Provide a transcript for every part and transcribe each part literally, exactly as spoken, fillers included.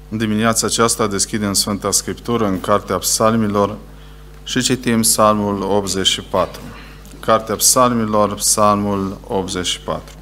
În dimineața aceasta deschidem Sfânta Scriptură în Cartea Psalmilor și citim Psalmul optzeci și patru. Cartea Psalmilor, Psalmul optzeci și patru.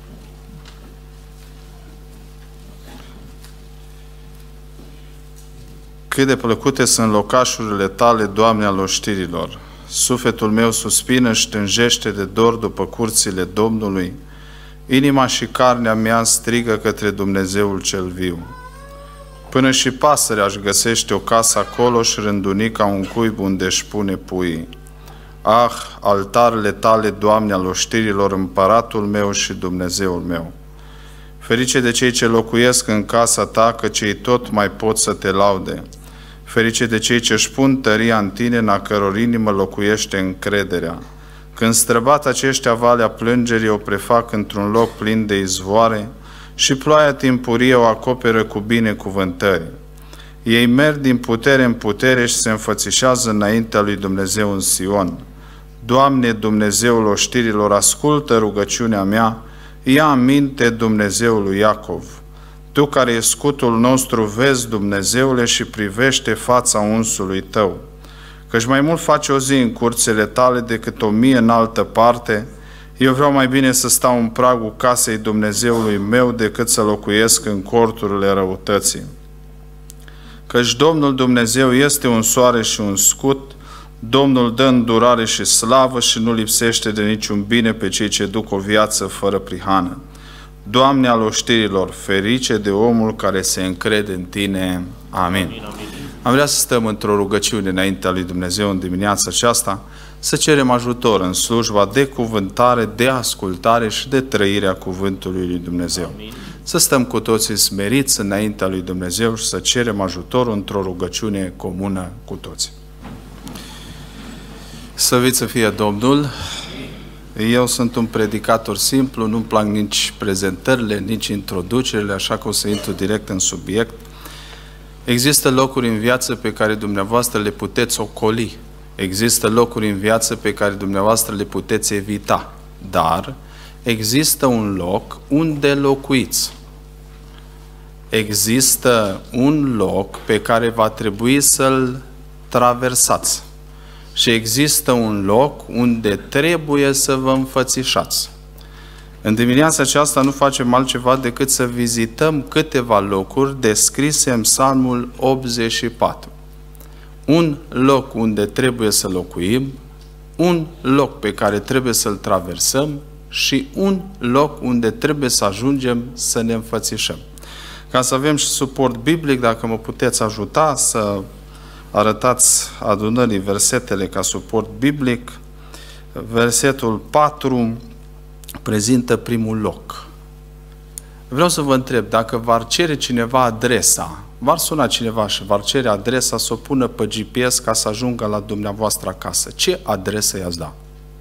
Cât de plăcute sunt locașurile tale, Doamne, al oștirilor! Sufletul meu suspină și tânjește de dor după curțile Domnului. Inima și carnea mea strigă către Dumnezeul cel viu. Până și pasărea își găsește o casă acolo și rândunica un cuib unde își pune puii. Ah, altarele tale, Doamne, al oștirilor, împăratul meu și Dumnezeul meu! Ferice de cei ce locuiesc în casa ta, că cei tot mai pot să te laude. Ferice de cei ce își pun tăria în tine, în a căror inimă locuiește încrederea. Când străbat aceștia valea plângerii, o prefac într-un loc plin de izvoare și ploaia timpurie o acoperă cu binecuvântări. Ei merg din putere în putere și se înfățișează înaintea lui Dumnezeu în Sion. Doamne, Dumnezeul oștirilor, ascultă rugăciunea mea, ia aminte, Dumnezeul lui Iacov. Tu care e scutul nostru, vezi, Dumnezeule, și privește fața unsului tău. Căci mai mult face o zi în curțile tale decât o mie în altă parte. Eu vreau mai bine să stau în pragul casei Dumnezeului meu decât să locuiesc în corturile răutății. Căci Domnul Dumnezeu este un soare și un scut, Domnul dă îndurare și slavă și nu lipsește de niciun bine pe cei ce duc o viață fără prihană. Doamne al oștirilor, ferice de omul care se încrede în Tine. Amin. Amin, amin. Am vrea să stăm într-o rugăciune înaintea lui Dumnezeu în dimineața aceasta, să cerem ajutor în slujba de cuvântare, de ascultare și de trăirea cuvântului lui Dumnezeu. Amin. Să stăm cu toții smeriți înaintea lui Dumnezeu și să cerem ajutor într-o rugăciune comună cu toții. Slăvit să fie Domnul! Eu sunt un predicator simplu, nu-mi plac nici prezentările, nici introducerile, așa că o să intru direct în subiect. Există locuri în viață pe care dumneavoastră le puteți ocoli. Există locuri în viață pe care dumneavoastră le puteți evita. Dar există un loc unde locuiți. Există un loc pe care va trebui să-l traversați. Și există un loc unde trebuie să vă înfățișați. În dimineața aceasta nu facem altceva decât să vizităm câteva locuri descrise în Psalmul optzeci și patru. Un loc unde trebuie să locuim, un loc pe care trebuie să-l traversăm și un loc unde trebuie să ajungem să ne înfățișăm. Ca să avem și suport biblic, dacă mă puteți ajuta să arătați adunării versetele ca suport biblic, versetul patru prezintă primul loc. Vreau să vă întreb, dacă v-ar cere cineva adresa, v-ar suna cineva și v-ar cere adresa să o pună pe G P S ca să ajungă la dumneavoastră acasă, ce adresă i-ați da?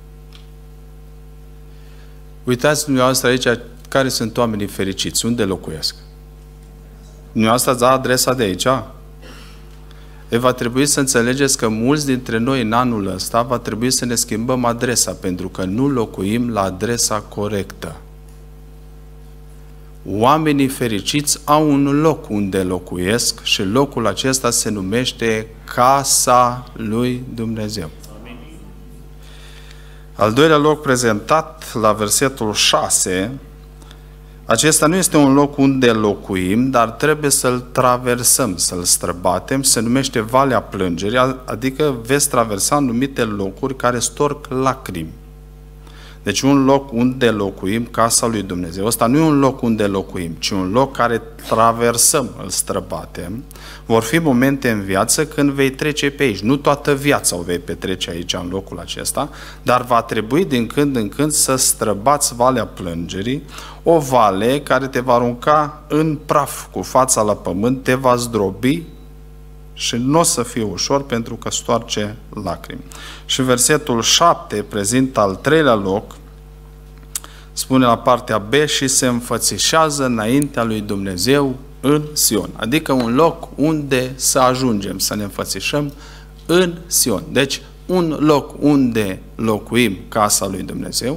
Uitați dumneavoastră aici care sunt oamenii fericiți, unde locuiesc. Dumneavoastră ați dat adresa de aici? E, va trebui să înțelegeți că mulți dintre noi în anul ăsta va trebui să ne schimbăm adresa, pentru că nu locuim la adresa corectă. Oamenii fericiți au un loc unde locuiesc și locul acesta se numește Casa lui Dumnezeu. Amin. Al doilea loc prezentat la versetul șase, acesta nu este un loc unde locuim, dar trebuie să-l traversăm, să-l străbatem, se numește Valea Plângerii, adică veți traversa anumite locuri care storc lacrimi. Deci un loc unde locuim, casa lui Dumnezeu. Ăsta nu e un loc unde locuim, ci un loc care traversăm, îl străbatem. Vor fi momente în viață când vei trece pe aici. Nu toată viața o vei petrece aici, în locul acesta, dar va trebui din când în când să străbați Valea Plângerii, o vale care te va arunca în praf cu fața la pământ, te va zdrobi și nu o să fie ușor pentru că stoarce lacrimi. Și versetul șapte prezintă al treilea loc, spune la partea B, și se înfățișează înaintea lui Dumnezeu în Sion. Adică un loc unde să ajungem, să ne înfățișăm în Sion. Deci un loc unde locuim, casa lui Dumnezeu,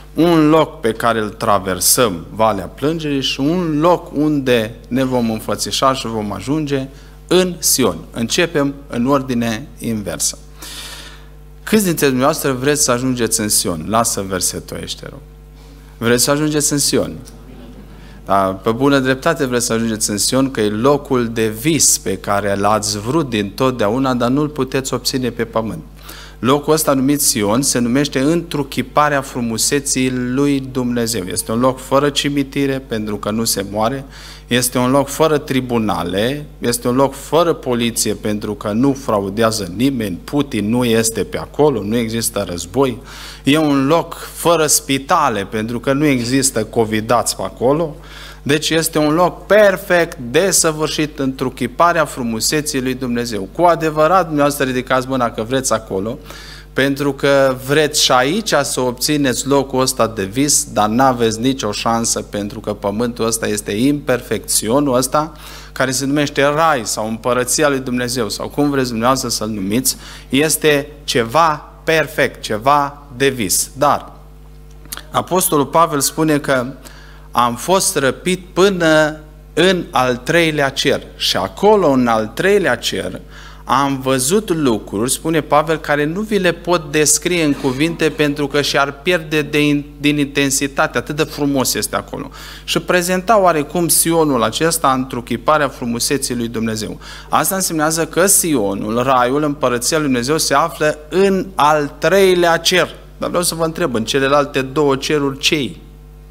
un loc pe care îl traversăm, Valea Plângerii, și un loc unde ne vom înfățișa și vom ajunge în Sion. Începem în ordine inversă. Câți dintre dumneavoastră vreți să ajungeți în Sion? Lasă versetul ăsta, rog. Vreți să ajungeți în Sion? Dar pe bună dreptate vreți să ajungeți în Sion, că e locul de vis pe care l-ați vrut din totdeauna, dar nu-l puteți obține pe pământ. Locul ăsta numit Sion se numește întruchiparea frumuseții lui Dumnezeu. Este un loc fără cimitire, pentru că nu se moare. Este un loc fără tribunale. Este un loc fără poliție, pentru că nu fraudează nimeni. Putin nu este pe acolo, nu există război. E un loc fără spitale, pentru că nu există covidați pe acolo. Deci este un loc perfect, desăvârșit, întruchiparea frumuseții lui Dumnezeu. Cu adevărat, dumneavoastră ridicați mâna că vreți acolo, pentru că vreți și aici să obțineți locul ăsta de vis, dar n-aveți nicio șansă, pentru că pământul ăsta este imperfecțiunul ăsta, care se numește rai sau împărăția lui Dumnezeu, sau cum vreți dumneavoastră să-l numiți, este ceva perfect, ceva de vis. Dar Apostolul Pavel spune că am fost răpit până în al treilea cer. Și acolo, în al treilea cer, am văzut lucruri, spune Pavel, care nu vi le pot descrie în cuvinte, pentru că și-ar pierde de, din intensitate. Atât de frumos este acolo. Și prezenta oarecum Sionul acesta întruchiparea frumuseții lui Dumnezeu. Asta însemnează că Sionul, raiul, împărăția lui Dumnezeu, se află în al treilea cer. Dar vreau să vă întreb, în celelalte două ceruri, ce-i?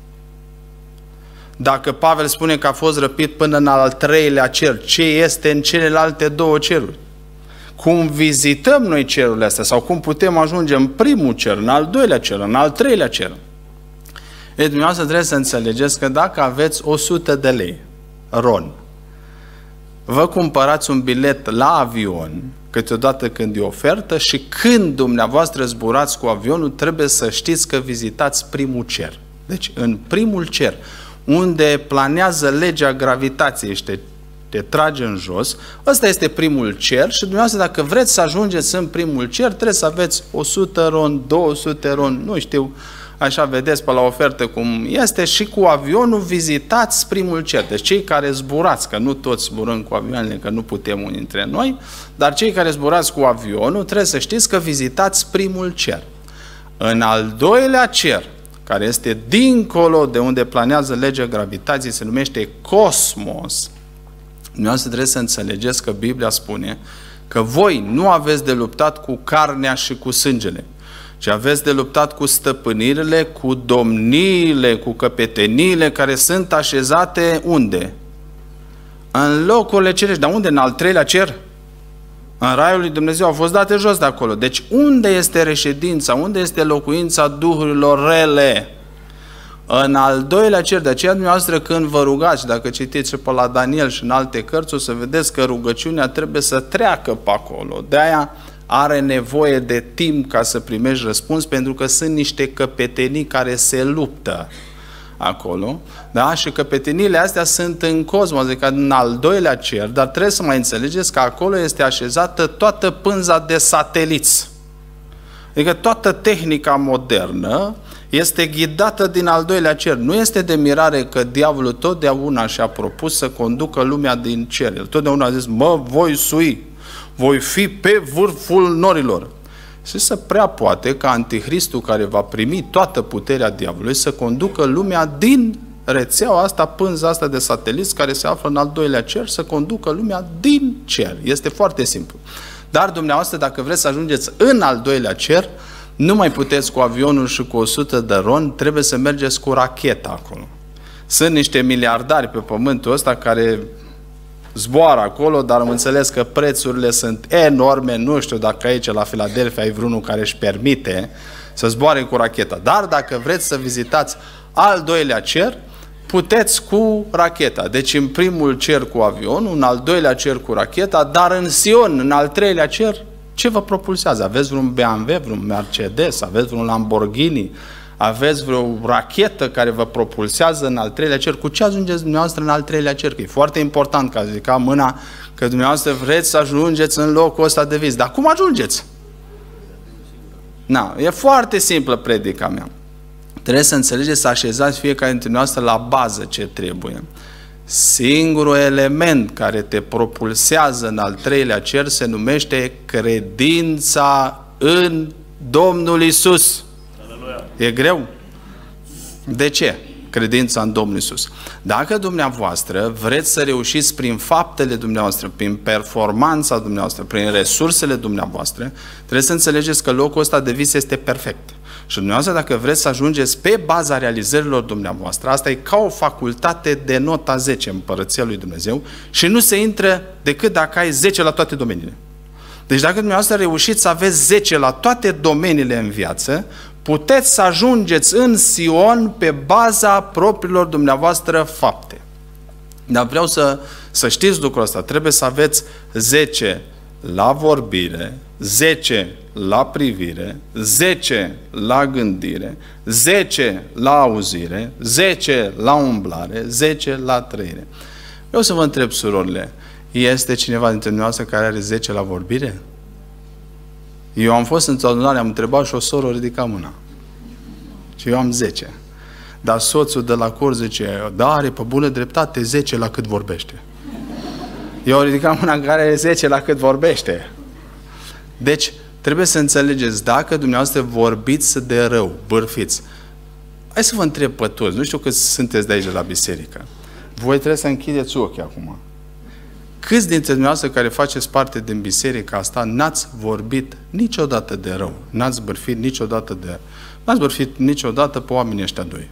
Dacă Pavel spune că a fost răpit până în al treilea cer, ce este în celelalte două ceruri? Cum vizităm noi cerurile astea? Sau cum putem ajunge în primul cer, în al doilea cer, în al treilea cer? Ei, dumneavoastră trebuie să înțelegeți că dacă aveți o sută de lei, ron, vă cumpărați un bilet la avion, câteodată când e ofertă, și când dumneavoastră zburați cu avionul, trebuie să știți că vizitați primul cer. Deci, în primul cer, unde planează legea gravitației și te, te trage în jos, ăsta este primul cer și dumneavoastră, dacă vreți să ajungeți în primul cer, trebuie să aveți o sută ron, două sute ron, nu știu, așa vedeți pe la ofertă cum este, și cu avionul vizitați primul cer. Deci cei care zburați, că nu toți zburăm cu avioanele, că nu putem unii dintre noi, dar cei care zburați cu avionul, trebuie să știți că vizitați primul cer. În al doilea cer, care este dincolo de unde planează legea gravitației, se numește cosmos. Dumneavoastră trebuie să înțelegeți că Biblia spune că voi nu aveți de luptat cu carnea și cu sângele, ci aveți de luptat cu stăpânirile, cu domniile, cu căpeteniile care sunt așezate unde? În locurile cerești. Dar unde? În al treilea cer? În raiul lui Dumnezeu au fost date jos de acolo. Deci unde este reședința? Unde este locuința duhurilor rele? În al doilea cer. De aceea dumneavoastră când vă rugați, dacă citiți pe la Daniel și în alte cărți, o să vedeți că rugăciunea trebuie să treacă pe acolo. De aia are nevoie de timp ca să primești răspuns, pentru că sunt niște căpetenii care se luptă acolo, da? Și căpeteniile astea sunt în cosmos, adică în al doilea cer, dar trebuie să mai înțelegeți că acolo este așezată toată pânza de sateliți. Adică toată tehnica modernă este ghidată din al doilea cer. Nu este de mirare că diavolul totdeauna și-a propus să conducă lumea din cer. El totdeauna a zis, mă voi sui, voi fi pe vârful norilor. Și se prea poate ca Antichristul, care va primi toată puterea diavolului, să conducă lumea din rețeaua asta, pânza asta de sateliți care se află în al doilea cer, să conducă lumea din cer. Este foarte simplu. Dar dumneavoastră, dacă vreți să ajungeți în al doilea cer, nu mai puteți cu avionul și cu o sută de ron, trebuie să mergeți cu racheta acolo. Sunt niște miliardari pe pământul ăsta care zboară acolo, dar am înțeles că prețurile sunt enorme. Nu știu dacă aici la Philadelphia ai vreunul care își permite să zboare cu racheta. Dar dacă vreți să vizitați al doilea cer, puteți cu racheta. Deci în primul cer cu avionul, în al doilea cer cu racheta, dar în Sion, în al treilea cer, ce vă propulsează? Aveți vreun B M W, vreun Mercedes, aveți vreun Lamborghini, aveți vreo rachetă care vă propulsează în al treilea cer? Cu ce ajungeți dumneavoastră în al treilea cer? Că e foarte important, ca să zic, ca mâna, că dumneavoastră vreți să ajungeți în locul ăsta de vis. Dar cum ajungeți? Na, e foarte simplă predica mea. Trebuie să înțelegeți, să așezați fiecare dintre noastre la bază ce trebuie. Singurul element care te propulsează în al treilea cer se numește credința în Domnul Iisus. Aleluia. E greu? De ce? Credința în Domnul Iisus. Dacă dumneavoastră vreți să reușiți prin faptele dumneavoastră, prin performanța dumneavoastră, prin resursele dumneavoastră, trebuie să înțelegeți că locul ăsta de vis este perfect. Și dumneavoastră, dacă vreți să ajungeți pe baza realizărilor dumneavoastră, asta e ca o facultate de nota zece în Împărăția lui Dumnezeu și nu se intră decât dacă ai zece la toate domeniile. Deci dacă dumneavoastră reușiți să aveți zece la toate domeniile în viață, puteți să ajungeți în Sion pe baza propriilor dumneavoastră fapte. Dar vreau să, să știți lucrul ăsta. Trebuie să aveți zece la vorbire, zece la privire, zece la gândire, zece la auzire, zece la umblare, zece la trăire. Vreau să vă întreb, surorile, este cineva dintre dumneavoastră care are zece la vorbire? Eu am fost într-o adunare, am întrebat și o soră o ridica mâna. Și eu am zece. Dar soțul de la cor zice, da, are pe bună dreptate zece la cât vorbește. Eu ridicam mâna care are zece la cât vorbește. Deci, trebuie să înțelegeți, dacă dumneavoastră vorbiți de rău, bârfiți, hai să vă întreb pe toți, nu știu câți sunteți de aici de la biserică. Voi trebuie să închideți ochii acum. Câți dintre dumneavoastră care faceți parte din biserica asta n-ați vorbit niciodată de rău, n-ați bârfit niciodată de... n-ați bârfit niciodată pe oamenii ăștia doi.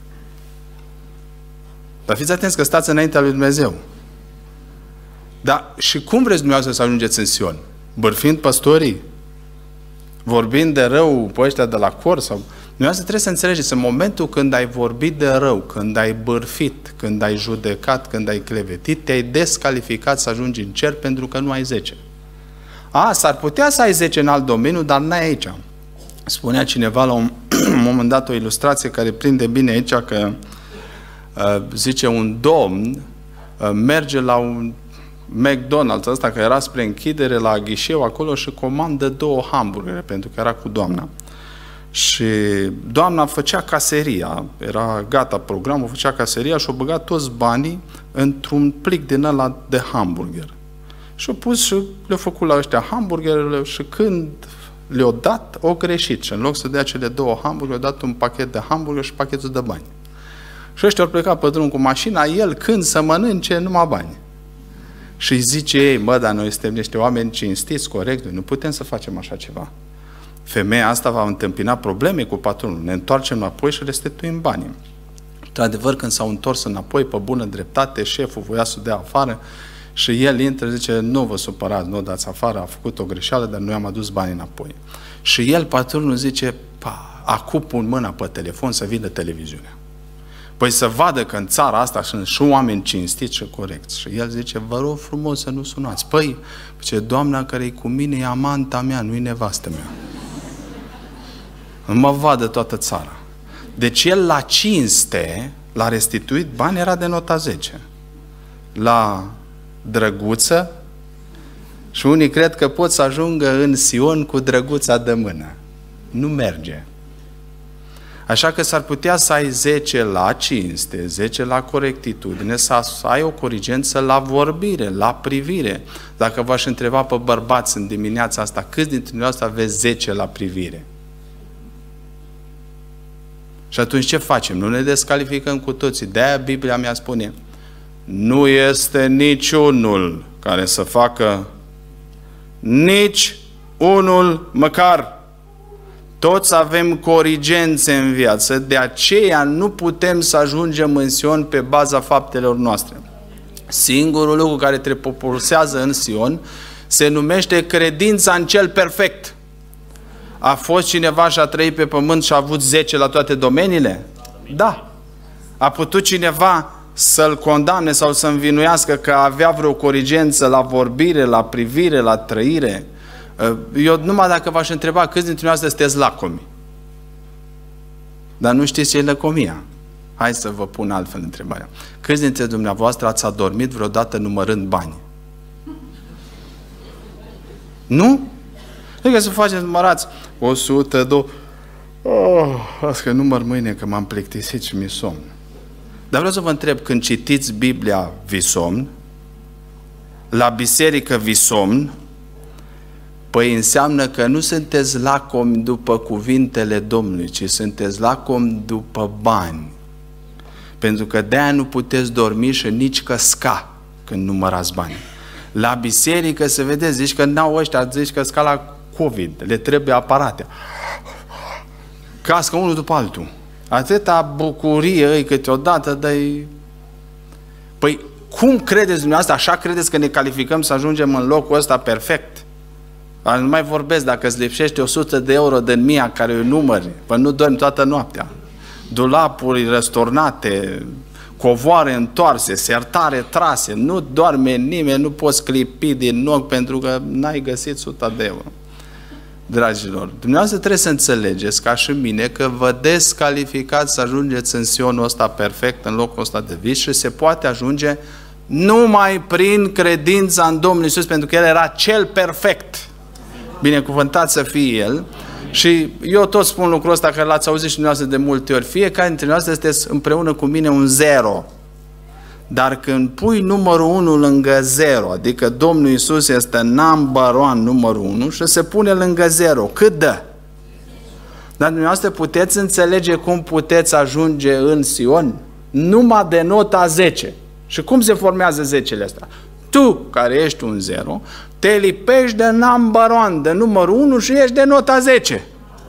Dar fiți atenți că stați înaintea lui Dumnezeu. Dar și cum vreți dumneavoastră să ajungeți în Sion? Bârfind păstorii? Vorbind de rău pe ăștia de la cor? Sau... Dumneavoastră trebuie să înțelegeți, în momentul când ai vorbit de rău, când ai bârfit, când ai judecat, când ai clevetit, te-ai descalificat să ajungi în cer pentru că nu ai zece. A, s-ar putea să ai zece în alt domeniu, dar n-ai aici. Spunea cineva la un moment dat o ilustrație care prinde bine aici că uh, zice un domn uh, merge la un McDonald's ăsta care era spre închidere la ghișeu acolo și comandă două hamburgere pentru că era cu doamna. Și doamna făcea caseria, era gata programul, făcea caseria și a băgat toți banii într-un plic din ăla de hamburger. Și a pus și le-a făcut la ăștia hamburgerele și când le-a dat, o greșit. Și în loc să dea cele două hamburgere, le-a dat un pachet de hamburger și pachetul de bani. Și ăștia au plecat pe drum cu mașina, el când să mănânce, numai bani. Și îi zice ei, mă, dar noi suntem niște oameni cinstiți, corect, noi nu putem să facem așa ceva. Femeia asta va întâmpina probleme cu patronul. Ne întoarcem înapoi și restituim banii. Într-adevăr, când s-au întors înapoi, pe bună dreptate, șeful voia să dea afară și el intră, zice, nu vă supărați, nu o dați afară, a făcut o greșeală, dar noi am adus banii înapoi. Și el, patronul, zice, pa, acum pun mâna pe telefon să vină televiziunea. Păi să vadă că în țara asta sunt și oameni cinstiți și corecți. Și el zice, vă rog frumos să nu sunați. Păi, zice, doamna care e cu mine e amanta mea, nu e nevastă mea. Nu mă vadă toată țara. Deci el la cinste, la restituit bani, era de nota zece. La drăguță, și unii cred că pot să ajungă în Sion cu drăguța de mână. Nu merge. Așa că s-ar putea să ai zece la cinste, zece la corectitudine, să ai o corigență la vorbire, la privire. Dacă v-aș întreba pe bărbați în dimineața asta, câți dintre dumneavoastră aveți zece la privire? Și atunci ce facem? Nu ne descalificăm cu toții. De-aia Biblia mea spune, nu este niciunul care să facă nici unul măcar. Toți avem corigențe în viață, de aceea nu putem să ajungem în Sion pe baza faptelor noastre. Singurul lucru care te propulsează în Sion se numește credința în cel perfect. A fost cineva și a trăit pe pământ și a avut zece la toate domeniile? Da. A putut cineva să-l condamne sau să învinuiască că avea vreo corigență la vorbire, la privire, la trăire? Eu numai dacă v-aș întreba câți dintre dumneavoastră sunteți lacomi. Dar nu știți ce e lăcomia. Hai să vă pun altfel întrebarea. Câți dintre dumneavoastră ați adormit vreodată numărând bani? Nu? Adică să faceți, numărați o sută, două... Oh, las că număr mâine că m-am plictisit și mi-e somn. Dar vreau să vă întreb, când citiți Biblia, vi somn? La biserică vi somn? Păi înseamnă că nu sunteți lacomi după cuvintele Domnului, ci sunteți lacomi după bani. Pentru că de-aia nu puteți dormi și nici căsca când numărați bani. La biserică se vede, zici că n-au ăștia, zici că sca la COVID, le trebuie aparate. Cască unul după altul. Atâta bucurie îi câteodată, dă-i... Păi cum credeți dumneavoastră, așa credeți că ne calificăm să ajungem în locul ăsta perfect? Nu mai vorbesc dacă îți lipsește o sută de euro din mia care îi numări, păi nu dormi toată noaptea. Dulapuri răsturnate, covoare întoarse, sertare trase, nu doarme nimeni, nu poți clipi din ochi pentru că n-ai găsit suta de euro. Dragilor, dumneavoastră trebuie să înțelegeți, ca și mine, că vă descalificați să ajungeți în Sionul ăsta perfect, în locul ăsta de vis și se poate ajunge numai prin credința în Domnul Iisus, pentru că El era cel perfect. Binecuvântat să fie El. Și eu tot spun lucrul ăsta, că l-ați auzit și dumneavoastră de multe ori. Fiecare dintre noastre sunteți împreună cu mine un zero. Dar când pui numărul unu lângă zero, adică Domnul Iisus este number one, numărul unu, și se pune lângă zero, cât dă? Dar dumneavoastră puteți înțelege cum puteți ajunge în Sion? Numai de nota zece. Și cum se formează zecele astea? Tu, care ești un zero, te lipești de number one, de numărul unu și ești de nota zece.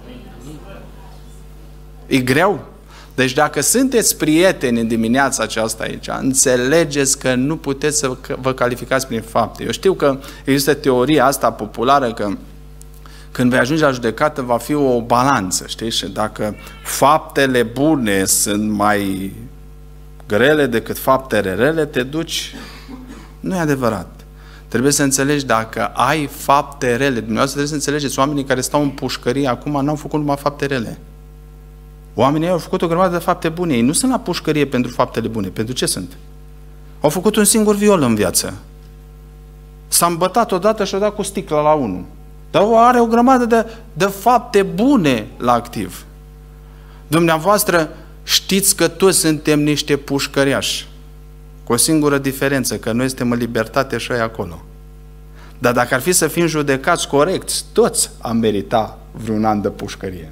E greu? Deci dacă sunteți prieteni în dimineața aceasta aici, înțelegeți că nu puteți să vă calificați prin fapte. Eu știu că există teoria asta populară că când vei ajunge la judecată va fi o balanță, știi? Și dacă faptele bune sunt mai grele decât faptele rele, te duci... Nu e adevărat. Trebuie să înțelegi dacă ai fapte rele. Dumneavoastră trebuie să înțelegeți, oamenii care stau în pușcărie acum n-au făcut numai fapte rele. Oamenii au făcut o grămadă de fapte bune. Ei nu sunt la pușcărie pentru faptele bune. Pentru ce sunt? Au făcut un singur viol în viață. S-a îmbătat odată și a dat cu sticla la unul. Dar are o grămadă de, de fapte bune la activ. Dumneavoastră știți că toți suntem niște pușcăriași. Cu o singură diferență, că noi suntem în libertate și ei acolo. Dar dacă ar fi să fim judecați corecți, toți am merita vreun an de pușcărie.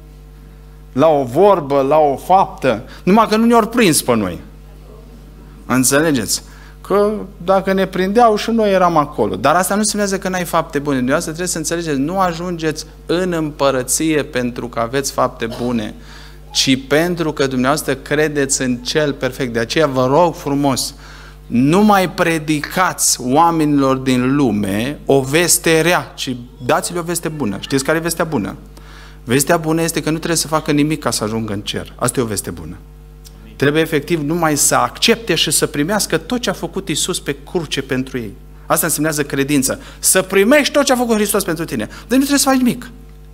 La o vorbă, la o faptă, numai că nu ne-au prins pe noi. Înțelegeți? Că dacă ne prindeau și noi eram acolo. Dar asta nu înseamnă că n-ai fapte bune. Dumneavoastră trebuie să înțelegeți, nu ajungeți în împărăție pentru că aveți fapte bune, ci pentru că dumneavoastră credeți în cel perfect. De aceea vă rog frumos, nu mai predicați oamenilor din lume o veste rea, ci dați-le o veste bună. Știți care e vestea bună? Vestea bună este că nu trebuie să facă nimic ca să ajungă în cer. Asta e o veste bună. Amin. Trebuie efectiv numai să accepte și să primească tot ce a făcut Iisus pe cruce pentru ei. Asta însemnează credință. Să primești tot ce a făcut Hristos pentru tine. Deci nu trebuie să faci nimic.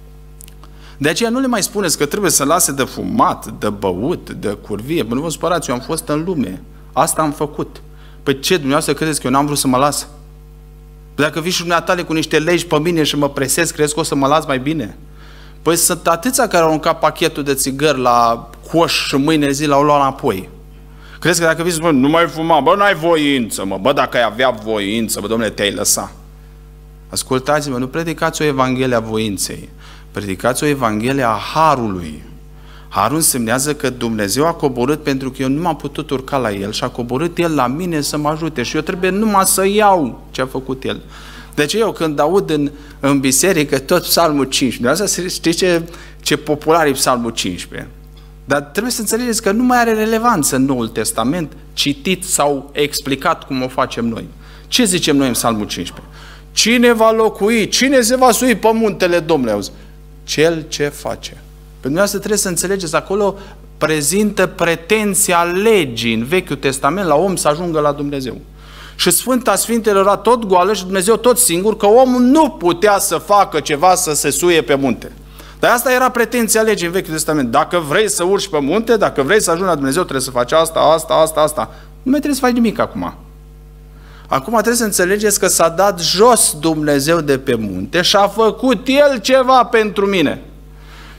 De aceea nu le mai spuneți că trebuie să lase de fumat, de băut, de curvie. Bă, nu vă supărați, eu am fost în lume. Asta am făcut. Păi ce, dumneavoastră credeți că eu n-am vrut să mă las? Dacă vii și dumneavoastră cu niște legi pe mine și mă presez, crezi că o să mă las mai bine? Păi sunt atâția care au aruncat pachetul de țigări la coș și mâine zi l-au luat înapoi. Crezi că dacă vii să spui, nu mai fuma, bă, n-ai voință, mă, bă, dacă ai avea voință, bă, domnule, te-ai lăsa. Ascultați-mă, nu predicați o Evanghelie a voinței, predicați o Evanghelie a harului. Harul însemnează că Dumnezeu a coborât pentru că eu nu m-am putut urca la El și a coborât El la mine să mă ajute și eu trebuie numai să iau ce a făcut El. Deci eu când aud în, în biserică tot Psalmul cincisprezece, asta știți ce, ce popular e Psalmul cincisprezece, dar trebuie să înțelegeți că nu mai are relevanță în Noul Testament citit sau explicat cum o facem noi. Ce zicem noi în Psalmul cincisprezece? Cine va locui? Cine se va sui pe muntele Domnului? Auzi? Cel ce face. Pentru dumneavoastră trebuie să înțelegeți, acolo prezintă pretenția legii în Vechiul Testament la om să ajungă la Dumnezeu. Și Sfânta Sfintelor era tot goală și Dumnezeu tot singur, că omul nu putea să facă ceva să se suie pe munte. Dar asta era pretenția legii în Vechiul Testament. Dacă vrei să urci pe munte, dacă vrei să ajungi la Dumnezeu, trebuie să faci asta, asta, asta, asta. Nu mai trebuie să faci nimic acum. Acum trebuie să înțelegeți că s-a dat jos Dumnezeu de pe munte și a făcut El ceva pentru mine.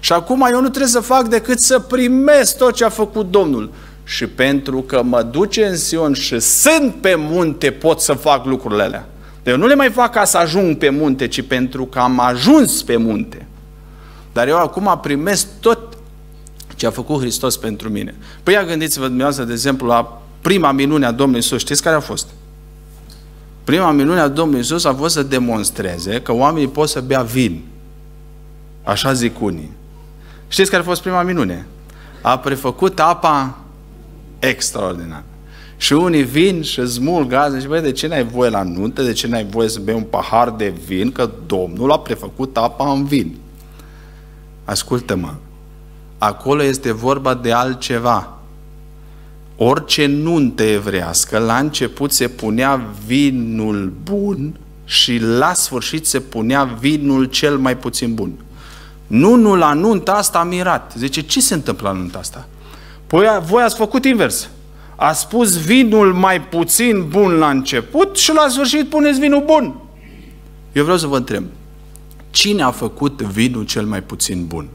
Și acum eu nu trebuie să fac decât să primesc tot ce a făcut Domnul. Și pentru că mă duce în Sion și sunt pe munte, pot să fac lucrurile alea. Eu nu le mai fac ca să ajung pe munte, ci pentru că am ajuns pe munte. Dar eu acum primesc tot ce a făcut Hristos pentru mine. Păi ia gândiți-vă dumneavoastră, de exemplu, la prima minune a Domnului Iisus. Știți care a fost? Prima minune a Domnului Iisus a fost să demonstreze că oamenii pot să bea vin. Așa zic unii. Știți care a fost prima minune? A prefăcut apa extraordinar. Și unii vin și smulg gaze și băi, de ce n-ai voie la nuntă? De ce n-ai voie să bei un pahar de vin? Că Domnul a prefăcut apa în vin. Ascultă-mă. Acolo este vorba de altceva. Orice nuntă evrească, la început se punea vinul bun și la sfârșit se punea vinul cel mai puțin bun. Nunul la nunta asta a mirat. Zice, ce se întâmplă la nunta asta? Păi voi ați făcut invers. A spus vinul mai puțin bun la început și la sfârșit puneți vinul bun. Eu vreau să vă întreb, cine a făcut vinul cel mai puțin bun?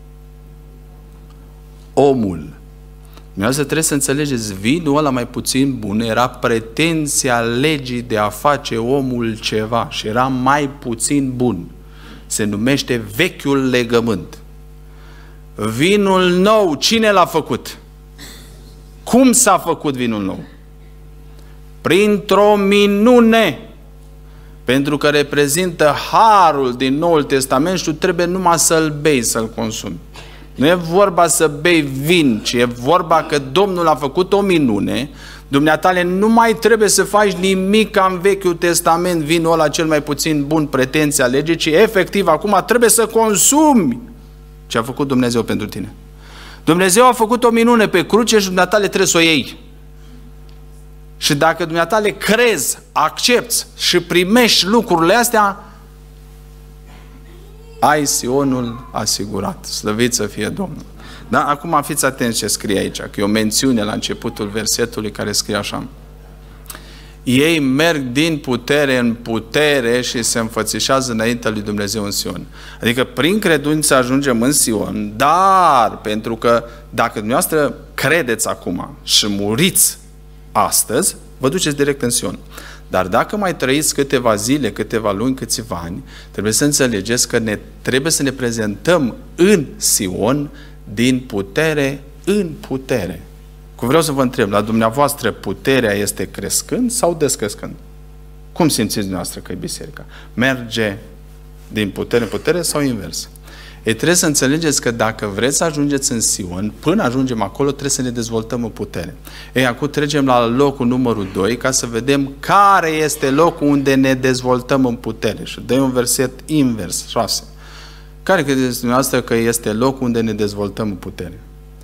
Omul. Dumneavoastră trebuie să înțelegeți, vinul ăla mai puțin bun era pretenția legii de a face omul ceva și era mai puțin bun. Se numește vechiul legământ. Vinul nou, cine l-a făcut? Cum s-a făcut vinul nou? Printr-o minune. Pentru că reprezintă harul din Noul Testament și tu trebuie numai să-l bei, să-l consumi. Nu e vorba să bei vin, ci e vorba că Domnul a făcut o minune. Dumneatale nu mai trebuie să faci nimic ca în Vechiul Testament, vinul ăla cel mai puțin bun, pretenția legii, ci efectiv acum trebuie să consumi ce a făcut Dumnezeu pentru tine. Dumnezeu a făcut o minune pe cruce și dumneatale trebuie să o iei. Și dacă dumneatale crezi, accepți și primești lucrurile astea, ai Sionul asigurat. Slăvit să fie Domnul. Da? Acum fiți atenți ce scrie aici, că e o mențiune la începutul versetului care scrie așa. Ei merg din putere în putere și se înfățișează înaintea lui Dumnezeu în Sion. Adică prin credință ajungem în Sion, dar pentru că dacă dumneavoastră credeți acum și muriți astăzi, vă duceți direct în Sion. Dar dacă mai trăiți câteva zile, câteva luni, câțiva ani, trebuie să înțelegeți că ne, trebuie să ne prezentăm în Sion din putere în putere. Cum vreau să vă întreb, la dumneavoastră puterea este crescând sau descrescând? Cum simțiți dumneavoastră că e biserica? Merge din putere în putere sau invers? Ei, trebuie să înțelegeți că dacă vreți să ajungeți în Sion, până ajungem acolo, trebuie să ne dezvoltăm în putere. Ei, acum trecem la locul numărul doi, ca să vedem care este locul unde ne dezvoltăm în putere. Și dă un verset invers, șase. Care credeți dumneavoastră că este locul unde ne dezvoltăm în putere?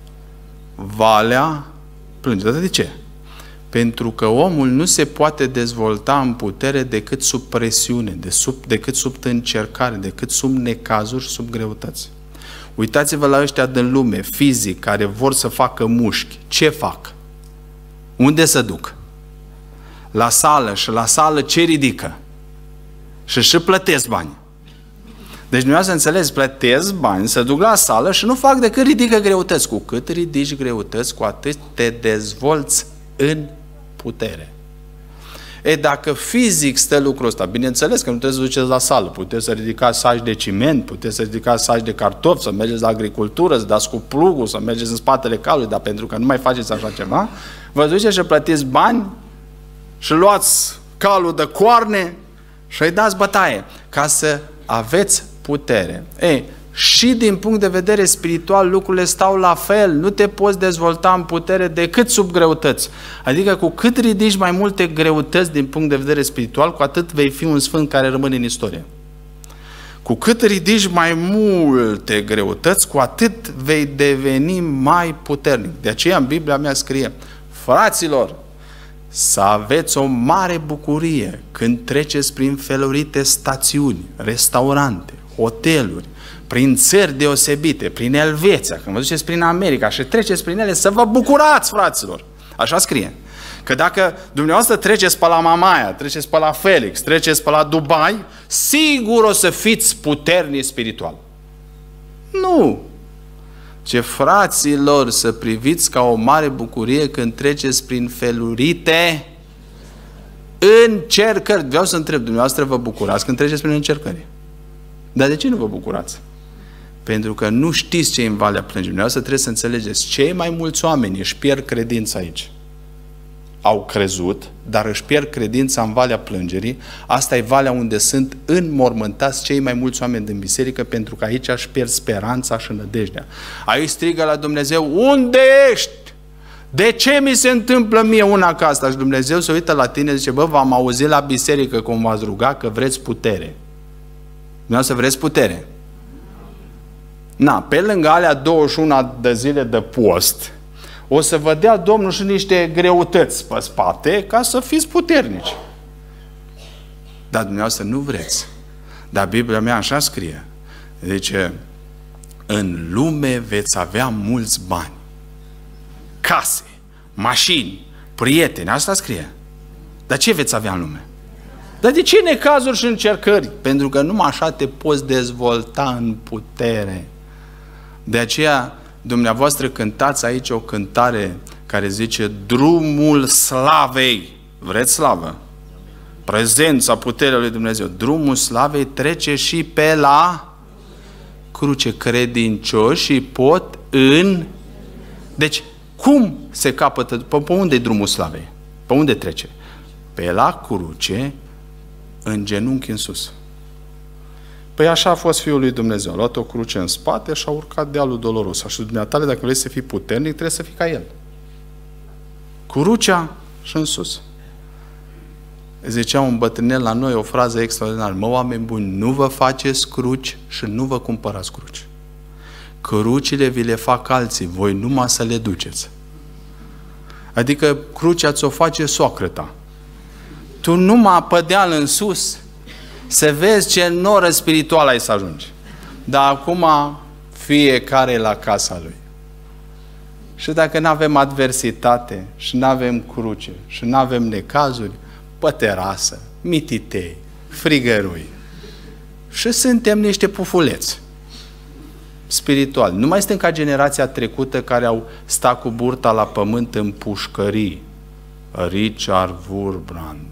Valea plânge. Dar de ce? Pentru că omul nu se poate dezvolta în putere decât sub presiune, de sub, decât sub încercare, decât sub necazuri și sub greutăți. Uitați-vă la ăștia din lume, fizic, care vor să facă mușchi. Ce fac? Unde se duc? La sală. Și la sală ce ridică? Și și plătesc bani. Deci nu să înțelegi, plătesc bani, să duc la sală și nu fac decât ridică greutăți. Cu cât ridici greutăți, cu atât te dezvolți în putere. E, dacă fizic stă lucrul ăsta, bineînțeles că nu trebuie să duceți la sală, puteți să ridicați saci de ciment, puteți să ridicați saci de cartofi, să mergeți la agricultură, să dați cu plugul, să mergeți în spatele calului, dar pentru că nu mai faceți așa ceva, vă duceți și plătiți bani și luați calul de coarne și îi dați bătaie, ca să aveți putere. Ei, și din punct de vedere spiritual lucrurile stau la fel. Nu te poți dezvolta în putere decât sub greutăți. Adică cu cât ridici mai multe greutăți din punct de vedere spiritual, cu atât vei fi un sfânt care rămâne în istorie. Cu cât ridici mai multe greutăți, cu atât vei deveni mai puternic. De aceea în Biblia mea scrie: fraților, să aveți o mare bucurie când treceți prin felurite stațiuni, restaurante, hoteluri, prin țări deosebite, prin Elveția, când vă duceți prin America și treceți prin ele, să vă bucurați, fraților. Așa scrie. Că dacă dumneavoastră treceți pe la Mamaia, treceți pe la Felix, treceți pe la Dubai, sigur o să fiți puternici spiritual. Nu. Ce fraților, să priviți ca o mare bucurie când treceți prin felurite încercări. Vreau să întreb, dumneavoastră vă bucurați când treceți prin încercări? Dar de ce nu vă bucurați? Pentru că nu știți ce e în Valea Plângerii. Dumneavoastră trebuie să înțelegeți, cei mai mulți oameni își pierd credința aici. Au crezut, dar își pierd credința în Valea Plângerii. Asta e valea unde sunt înmormântați cei mai mulți oameni din biserică, pentru că aici își pierd speranța și nădejdea. Aici strigă la Dumnezeu, unde ești? De ce mi se întâmplă mie una ca asta? Și Dumnezeu se uită la tine și zice, bă, v-am auzit la biserică cum v-ați rugat că vreți putere. Dumneavoastră vreți putere? Na, pe lângă alea douăzeci și unu de zile de post, o să vă dea Domnul și niște greutăți pe spate ca să fiți puternici. Dar dumneavoastră nu vreți. Dar Biblia mea așa scrie. Zice, în lume veți avea mulți bani. Case, mașini, prieteni, asta scrie. Dar ce veți avea în lume? Dar de ce necazuri și încercări? Pentru că numai așa te poți dezvolta în putere. De aceea, dumneavoastră cântați aici o cântare care zice drumul slavei. Vreți slavă? Prezența, puterea lui Dumnezeu. Drumul slavei trece și pe la cruce. Credincioșii pot în... Deci, cum se capătă? Pe, pe unde e drumul slavei? Pe unde trece? Pe la cruce, în genunchi în sus. Păi așa a fost Fiul lui Dumnezeu. A luat o cruce în spate și a urcat dealul Dolorosa. Și dumneatale, dacă vrei să fii puternic, trebuie să fii ca El. Crucea și în sus. Zicea un bătrânel la noi o frază extraordinară. Mă, oameni buni, nu vă faceți cruci și nu vă cumpărați cruci. Crucile vi le fac alții, voi numai să le duceți. Adică crucea ți-o face soacră ta. Tu numai pe deal în sus să vezi ce noră spirituală ai să ajungi. Dar acum fiecare la casa lui. Și dacă nu avem adversitate și nu avem cruce și nu avem necazuri, pe terasă, mititei, frigărui. Și suntem niște pufuleți spirituali. Nu mai suntem ca generația trecută care au stat cu burta la pământ în pușcării. Richard Wurbrand.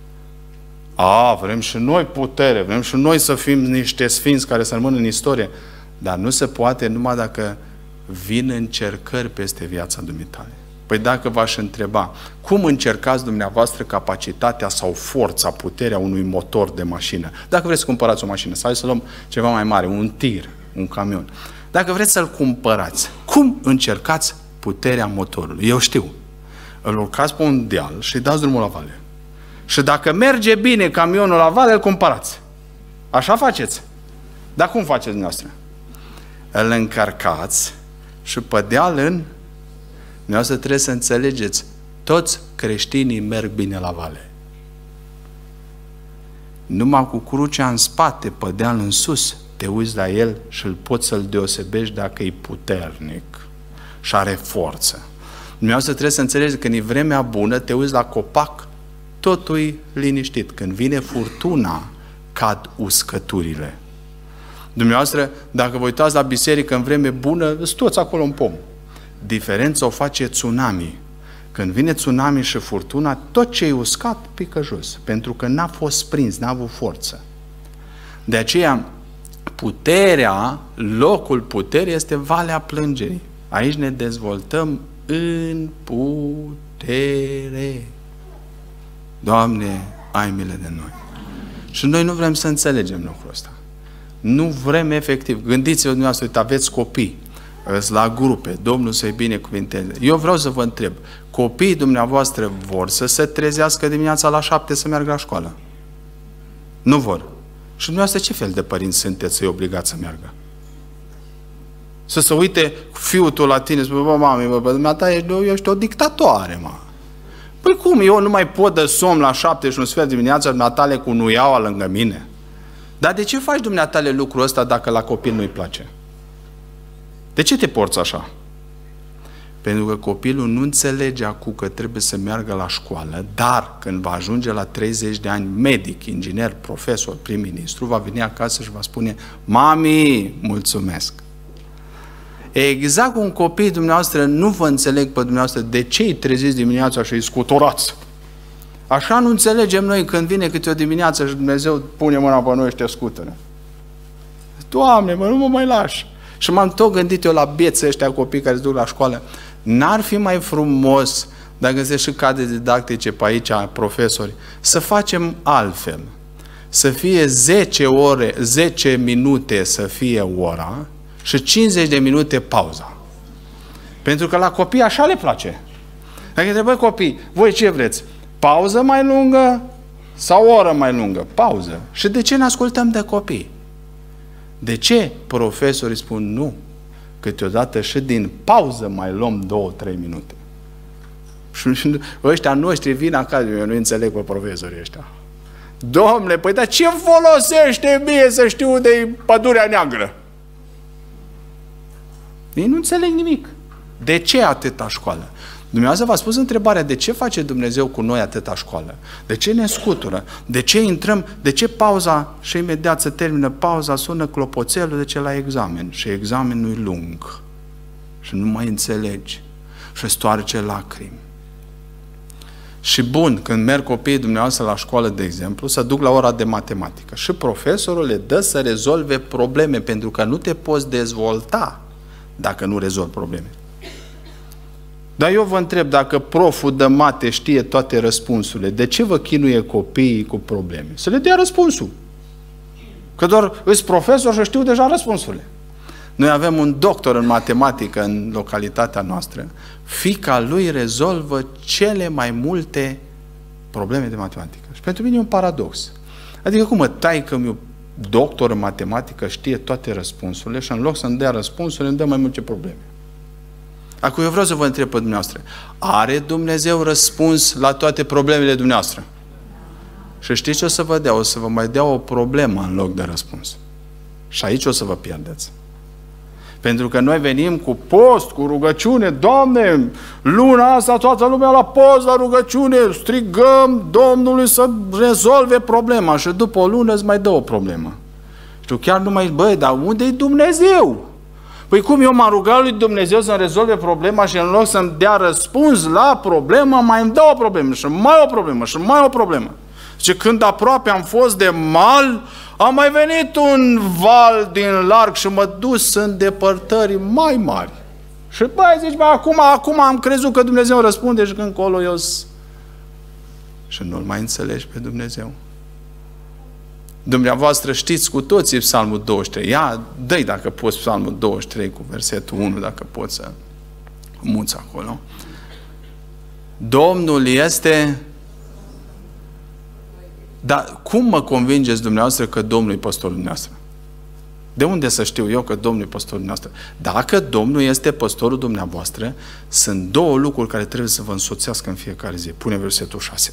A, vrem și noi putere, vrem și noi să fim niște sfinți care să rămână în istorie. Dar nu se poate numai dacă vin încercări peste viața dumitale. Păi dacă v-aș întreba, cum încercați dumneavoastră capacitatea sau forța, puterea unui motor de mașină? Dacă vreți să cumpărați o mașină, sau să luăm ceva mai mare, un tir, un camion. Dacă vreți să-l cumpărați, cum încercați puterea motorului? Eu știu. Îl urcați pe un deal și îi dați drumul la vale. Și dacă merge bine camionul la vale, îl cumpărați. Așa faceți. Dar cum faceți dumneavoastră? Îl încărcați și pe deal în... Dumneavoastră trebuie să înțelegeți, toți creștinii merg bine la vale. Numai cu crucea în spate, pe deal în sus, te uiți la el și îl poți să-l deosebești dacă e puternic și are forță. Dumneavoastră trebuie să înțelegeți că în vremea bună te uiți la copac, totul e liniștit. Când vine furtuna, cad uscăturile. Dumneavoastră, dacă vă uitați la biserică în vreme bună, sunt toți acolo în pom. Diferența o face tsunami. Când vine tsunami și furtuna, tot ce e uscat pică jos. Pentru că n-a fost prins, n-a avut forță. De aceea, puterea, locul puterii este Valea Plângerii. Aici ne dezvoltăm în putere. Doamne, ai milă de noi. Și noi nu vrem să înțelegem lucrul ăsta. Nu vrem efectiv. Gândiți-vă dumneavoastră, uite, aveți copii, îți la grupe, Domnul să-i binecuvinteze. Eu vreau să vă întreb, copiii dumneavoastră vor să se trezească dimineața la șapte să meargă la școală? Nu vor. Și dumneavoastră ce fel de părinți sunteți să-i obligați să meargă? Să se uite fiul tău la tine și spune, bă, mami, bă, bă, dumneata ești o dictatoare, mă. Păi cum, eu nu mai pot de somn la șapte și un sfert dimineața dumneatale cu nuiaua lângă mine? Dar de ce faci dumneatale lucrul ăsta dacă la copil nu-i place? De ce te porți așa? Pentru că copilul nu înțelege acum că trebuie să meargă la școală, dar când va ajunge la treizeci de ani, medic, inginer, profesor, prim-ministru, va veni acasă și va spune, mami, mulțumesc. Exact cum copiii dumneavoastră nu vă înțeleg pe dumneavoastră de ce îi treziți dimineața și îi scutorați. Așa nu înțelegem noi când vine câte o dimineață și Dumnezeu pune mâna pe noi și te scutură. Doamne, mă, nu mă mai lași. Și m-am tot gândit eu la bieții ăștia copii care se duc la școală. N-ar fi mai frumos, dacă se și cadre didactice pe aici, profesori, să facem altfel. Să fie zece ore, zece minute să fie ora și cincizeci de minute pauza. Pentru că la copii așa le place. Dacă întrebăi copii, voi ce vreți? Pauză mai lungă sau o oră mai lungă? Pauză. Și de ce ne ascultăm de copii? De ce profesorii spun nu? Câteodată și din pauză mai luăm două, trei minute. Și ăștia noștri vin acasă, eu nu înțeleg pe profesorii ăștia. Dom'le, păi dar ce folosește mie să știu de pădurea neagră? Ei nu înțeleg nimic. De ce atâta școală? Dumneavoastră v-a spus întrebarea, de ce face Dumnezeu cu noi atâta școală? De ce ne scutură? De ce intrăm? De ce pauza și imediat se termină pauza, sună clopoțelul, de ce la examen? Și examenul e lung. Și nu mai înțelegi. Și stoarce lacrimi. Și bun, când merg copiii dumneavoastră la școală, de exemplu, să duc la ora de matematică. Și profesorul le dă să rezolve probleme, pentru că nu te poți dezvolta dacă nu rezolvi probleme. Dar eu vă întreb, dacă proful de mate știe toate răspunsurile, de ce vă chinuie copiii cu probleme? Să le dea răspunsul. Că doar îs profesor și știu deja răspunsurile. Noi avem un doctor în matematică în localitatea noastră. Fiica lui rezolvă cele mai multe probleme de matematică. Și pentru mine e un paradox. Adică cum mă, taică-mi doctor în matematică știe toate răspunsurile și în loc să-mi dea răspunsurile, îmi dă mai multe probleme. Acum eu vreau să vă întreb pe dumneavoastră. Are Dumnezeu răspuns la toate problemele dumneavoastră? Și știți ce o să vă dea? O să vă mai dea o problemă în loc de răspuns. Și aici o să vă pierdeți. Pentru că noi venim cu post, cu rugăciune. Doamne, luna asta toată lumea la post, la rugăciune, strigăm Domnului să rezolve problema. Și după o lună îți mai dă o problemă. Și tu chiar nu mai zici, băi, dar unde-i Dumnezeu? Păi cum eu m-am rugat lui Dumnezeu să-mi rezolve problema și în loc să-mi dea răspuns la problemă, mai îmi dă o problemă și mai o problemă și mai o problemă. Și când aproape am fost de mal, a mai venit un val din larg și mă dus în depărtări mai mari. Și băi, zici, bă, acum, acum am crezut că Dumnezeu răspunde și când încolo eu și nu-L mai înțelegi pe Dumnezeu. Dumneavoastră știți cu toții Psalmul douăzeci și trei. Ia, dă-i dacă poți Psalmul douăzeci și trei cu versetul unu, dacă poți să muți acolo. Domnul este... Dar cum mă convingeți dumneavoastră că Domnul e păstorul dumneavoastră? De unde să știu eu că Domnul e păstorul dumneavoastră? Dacă Domnul este păstorul dumneavoastră, sunt două lucruri care trebuie să vă însoțească în fiecare zi. Pune versetul șase.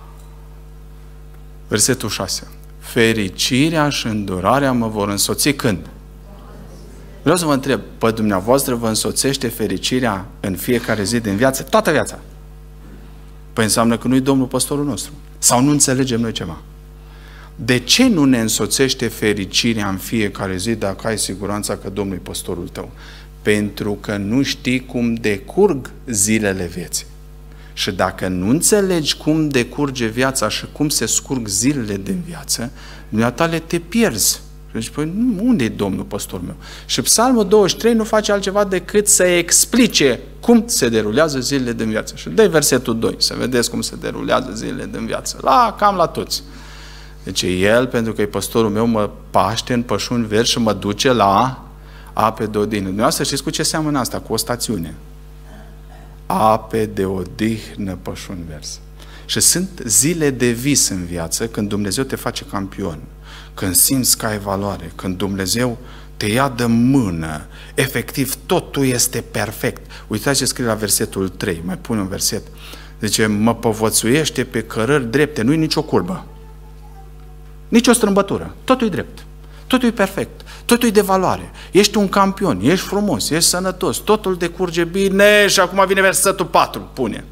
Versetul șase. Fericirea și îndurarea mă vor însoți când? Vreau să vă întreb, pe dumneavoastră vă însoțește fericirea în fiecare zi din viață? Toată viața. Păi înseamnă că nu-i Domnul păstorul nostru. Sau nu înțelegem noi ceva. De ce nu ne însoțește fericirea în fiecare zi dacă ai siguranța că Domnul e păstorul tău? Pentru că nu știi cum decurg zilele vieții. Și dacă nu înțelegi cum decurge viața și cum se scurg zilele din viață, dumneatale te pierzi. Și zici, păi, unde e Domnul păstorul meu? Și Psalmul douăzeci și trei nu face altceva decât să explice cum se derulează zilele din viață. Și dă-i versetul doi, să vedeți cum se derulează zilele din viață. La, cam la toți. Deci El, pentru că e păstorul meu, mă paște în pășuni verzi și mă duce la ape de odihnă. Dumneavoastră știți cu ce seamănă asta? Cu o stațiune. Ape de odihnă, pășuni verzi. Și sunt zile de vis în viață când Dumnezeu te face campion. Când simți că ai valoare, când Dumnezeu te ia de mână, efectiv totul este perfect. Uitați ce scrie la versetul trei, mai pune un verset. Zice, mă povățuiește pe cărări drepte, nu-i nicio curbă. Nici o strâmbătură, totul e drept, totul e perfect, totul e de valoare. Ești un campion, ești frumos, ești sănătos, totul decurge bine și acum vine versetul patru, pune.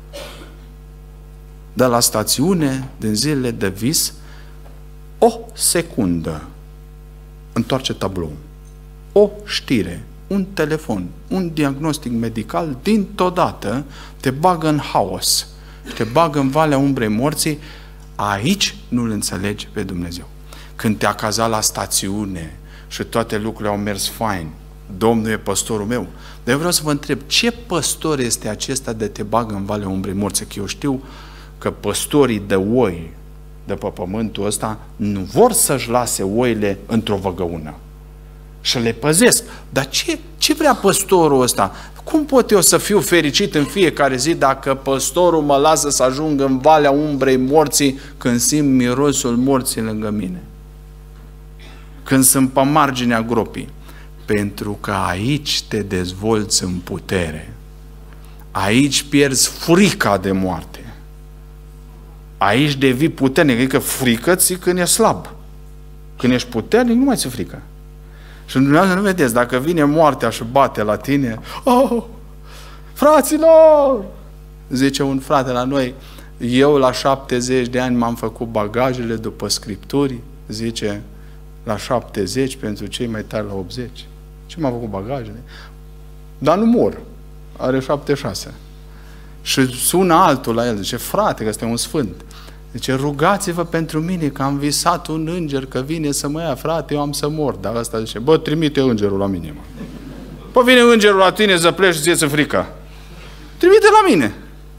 De la stațiune, din zilele de vis, o secundă întoarce tablou. O știre un telefon, un diagnostic medical, dintr-o dată te bagă în haos, te bagă în valea umbrei morții. Aici nu-L înțelegi pe Dumnezeu. Când te-a cazat la stațiune și toate lucrurile au mers fain, Domnul e păstorul meu. Dar eu vreau să vă întreb, ce păstor este acesta de te bagă în valea umbrei morții? Că eu știu că păstorii de oi de pe pământul ăsta nu vor să-și lase oile într-o văgăună și le păzesc. Dar ce, ce vrea păstorul ăsta? Cum pot eu să fiu fericit în fiecare zi dacă păstorul mă lasă să ajung în valea umbrei morții când simt mirosul morții lângă mine? Când sunt pe marginea gropii? Pentru că aici te dezvolți în putere. Aici pierzi frica de moarte. Aici devii puternic. Adică frică-ți când ești slab. Când ești puternic, nu mai ți-e frică. Și dumneavoastră nu vedeți, dacă vine moartea și bate la tine, oh, fraților, zice un frate la noi, eu la șaptezeci de ani m-am făcut bagajele după Scripturi, zice, la șaptezeci, pentru cei mai tari la optzeci. Ce m-am făcut bagajele? Dar nu mor. Are șaptezeci și șase. Și sună altul la el, zice, frate, că este un sfânt. Zice, rugați-vă pentru mine că am visat un înger că vine să mă ia, frate, eu am să mor. Dar ăsta zice, bă, trimite îngerul la mine, mă. Păi vine îngerul la tine să pleci și ție-ți frică. Trimite la mine.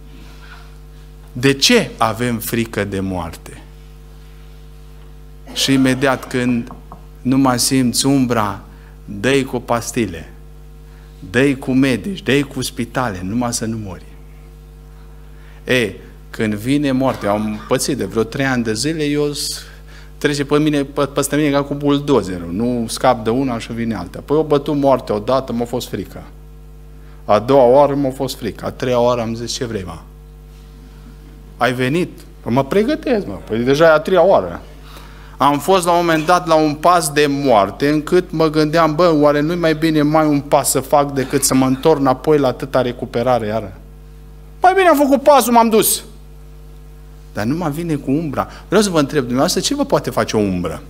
De ce avem frică de moarte? Și imediat când nu mai simți umbra, dă-i cu pastile, dă-i cu medici, dă-i cu spitale, numai să nu mori. E, când vine moartea, am pățit de vreo trei ani de zile, eu trece pe mine, pe, peste mine ca cu buldozerul, nu scap de una și vine alta. Păi eu bătut moartea odată, m-a fost frică. A doua oară m-a fost frică, a treia oară am zis, ce vrei, mă? Ai venit? Păi mă pregătesc, mă, păi deja e a treia oară. Am fost la un moment dat la un pas de moarte, încât mă gândeam, bă, oare nu-i mai bine mai un pas să fac decât să mă întorc înapoi la atâta recuperare iară? Mai bine am făcut pasul, m-am dus. Dar nu mai vine cu umbra. Vreau să vă întreb, dumneavoastră, ce vă poate face o umbră?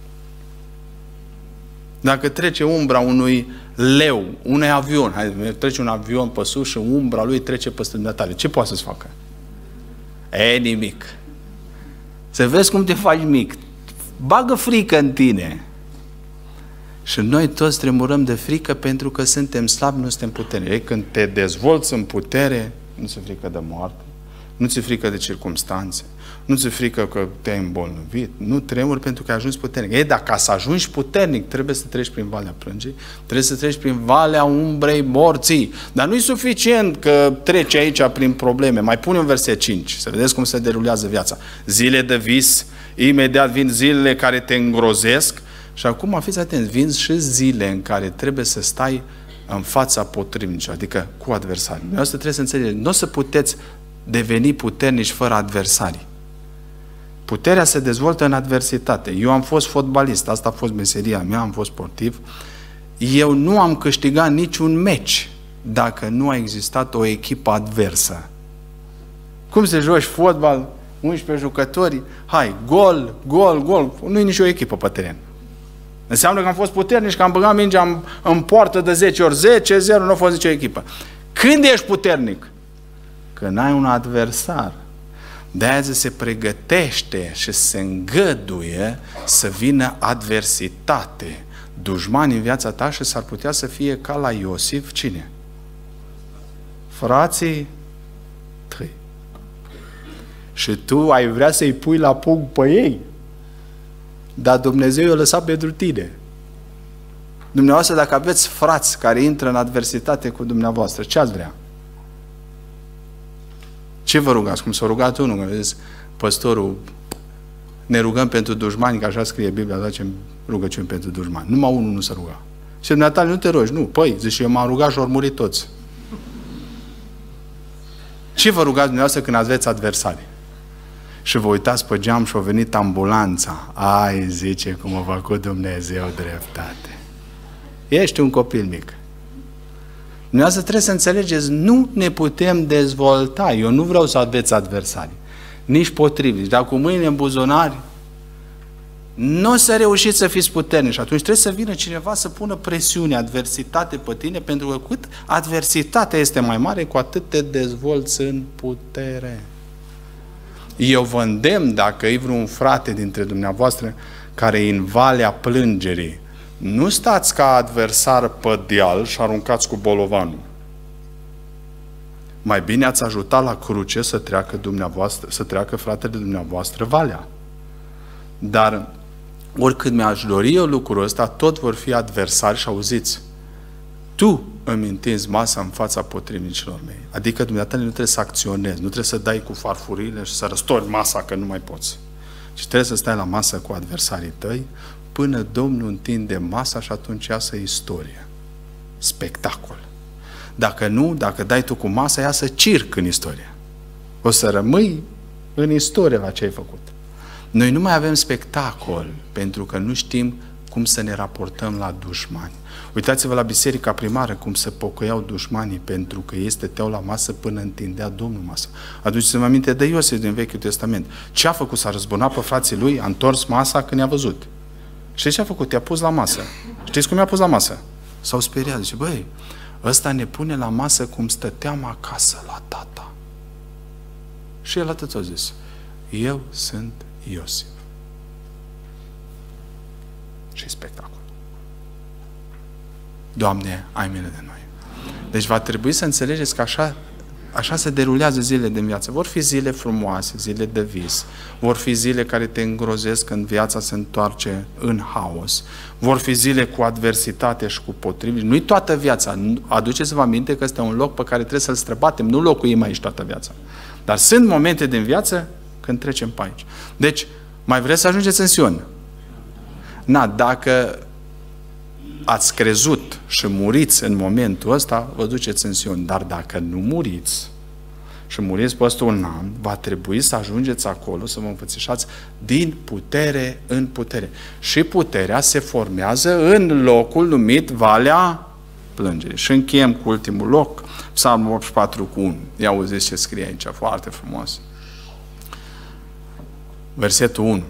Dacă trece umbra unui leu, unui avion, hai, trece un avion pe sus și umbra lui trece peste dumneavoastră, ce poate să-ți facă? E, nimic. Să vezi cum te faci mic. Bagă frică în tine. Și noi toți tremurăm de frică pentru că suntem slabi, nu suntem puternici. Când te dezvolți în putere, nu ți-e frică de moarte, nu ți-e frică de circumstanțe, nu ți-e frică că te-ai îmbolnăvit, nu tremuri pentru că ai ajuns puternic. Ei, dacă ca să ajungi puternic, trebuie să treci prin valea plângei, trebuie să treci prin valea umbrei morții. Dar nu e suficient că treci aici prin probleme. Mai pune un verset cinci, să vedeți cum se derulează viața. Zile de vis, imediat vin zilele care te îngrozesc și acum fiți atenți, vin și zile în care trebuie să stai în fața potrivnicilor, adică cu adversari. Noi asta trebuie să înțelegeți. Nu o să puteți deveni puternici fără adversari. Puterea se dezvoltă în adversitate. Eu am fost fotbalist, asta a fost meseria mea, am fost sportiv. Eu nu am câștigat niciun meci dacă nu a existat o echipă adversă. Cum să joci fotbal, unsprezece jucători, hai, gol, gol, gol, nu e nicio echipă pe teren. Înseamnă că am fost puternici, că am băgat mingea în, în poartă de zece ori zece zero, nu a fost nicio echipă. Când ești puternic? Când ai un adversar. De-aia se pregătește și se îngăduie să vină adversitate, dușmani în viața ta și s-ar putea să fie ca la Iosif, cine? Frații tăi. Și tu ai vrea să-i pui la pug pe ei. Dar Dumnezeu i-a lăsat pentru tine. Dumneavoastră, dacă aveți frați care intră în adversitate cu dumneavoastră, ce ați vrea? Ce vă rugați? Cum s-a rugat unul, că vedeți, păstorul, ne rugăm pentru dușmani, că așa scrie Biblia, facem rugăciuni pentru dușmani. Numai unul nu se ruga. Și dumneavoastră, nu te rogi, nu, păi, zice, eu m-am rugat și au murit toți. Ce vă rugați dumneavoastră când aveți adversari? Și vă uitați pe geam și a venit ambulanța. Ai, zice, cum a făcut Dumnezeu dreptate. Ești un copil mic. Dumneavoastră trebuie să înțelegeți, nu ne putem dezvolta. Eu nu vreau să aveți adversari, nici potrivnici, dar cu mâine în buzunari, nu o să reușiți să fiți puternici. Și atunci trebuie să vină cineva să pună presiune, adversitate pe tine, pentru că cât adversitatea este mai mare, cu atât te dezvolți în putere. Eu vă îndemn, dacă e vreun frate dintre dumneavoastră care e în valea plângerii, nu stați ca adversar pe deal și aruncați cu bolovanul. Mai bine ați ajutat la cruce să treacă dumneavoastră, să treacă fratele dumneavoastră valea. Dar oricât mi-aș dori eu lucrul ăsta, tot vor fi adversari și auziți. Tu îmi întinzi masa în fața potrivnicilor mei. Adică dumneata nu trebuie să acționezi, nu trebuie să dai cu farfurile și să răstori masa că nu mai poți. Ci trebuie să stai la masă cu adversarii tăi până Domnul întinde masa și atunci iasă istorie. Spectacol. Dacă nu, dacă dai tu cu masa, iasă circ în istorie. O să rămâi în istorie la ce ai făcut. Noi nu mai avem spectacol pentru că nu știm cum să ne raportăm la dușmani. Uitați-vă la biserica primară cum se pocăiau dușmanii pentru că ei stăteau la masă până întindea Domnul masă. Aduceți-vă aminte de Iosif din Vechiul Testament. Ce a făcut? S-a răzbunat pe frații lui, a întors masa când i-a văzut. Știți ce a făcut? I-a pus la masă. Știți cum i-a pus la masă? S-au speriat. Zice, băi, ăsta ne pune la masă cum stăteam acasă la tata. Și el atât a zis. Eu sunt Iosif. Și spectacol. Doamne, ai milă de noi. Deci va trebui să înțelegeți că așa, așa se derulează zilele din viață. Vor fi zile frumoase, zile de vis. Vor fi zile care te îngrozesc când viața se întoarce în haos. Vor fi zile cu adversitate și cu potrivnici. Nu-i toată viața. Aduceți-vă aminte că este un loc pe care trebuie să-l străbatem. Nu locuim aici toată viața. Dar sunt momente din viață când trecem pe aici. Deci, mai vreți să ajungeți în Sion? Na, dacă ați crezut și muriți în momentul ăsta, vă duceți în Sion. Dar dacă nu muriți și muriți peste un an, va trebui să ajungeți acolo, să vă înfățișați din putere în putere. Și puterea se formează în locul numit Valea Plângerii. Și încheiem cu ultimul loc, Psalmul optzeci și patru cu unu. Ia auziți ce scrie aici, foarte frumos. Versetul unu.